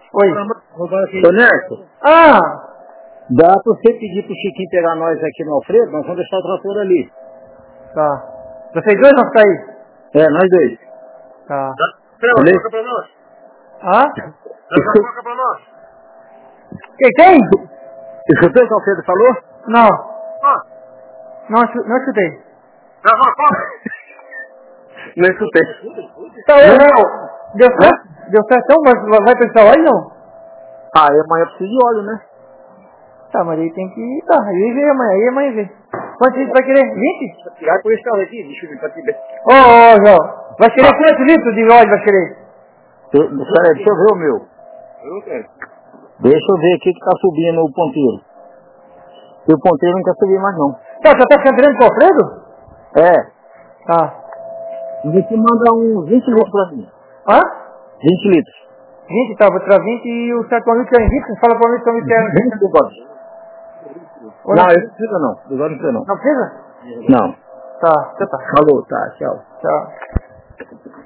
Oi. Ô Nerto, Ah! dá pra você pedir pro Chiquinho pegar nós aqui no Alfredo? Nós vamos deixar o trator ali. Tá. Vocês dois vão ficar aí? É, nós dois. Tá. Beleza? Troca pra nós. Hã? Troca pra nós. Quem? Escutou o que o Alfredo falou? Não. Ah, Não escutei. Não escutei. Então, deu certo? Deu certo então? Mas vai pensar óleo não? Ah, e amanhã precisa de óleo, né? Tá, mas aí tem que... Tá, aí vê amanhã vê. Quantos litros vai querer? 20? Tirar por esse carro aqui, deixa eu ver pra te ver. Ô, João. Vai querer quantos litros de óleo vai querer? Peraí, deixa eu ver o meu. eu não quero. Deixa eu ver aqui que tá subindo o ponteiro. E o ponteiro não quer subir mais não. Tá, você tá cantando com o Alfredo? É. Tá. Você manda uns 20 litros pra mim. Hã? 20 litros. 20, tá, vou tirar 20 e o certo amigo que é em 20, fala pra mim que eu me quero. 20 bigode. Ou Não, eu não precisa não. Bigode não precisa não. Não precisa? Não. Tá, tá. Falou, tá, tchau. Tchau.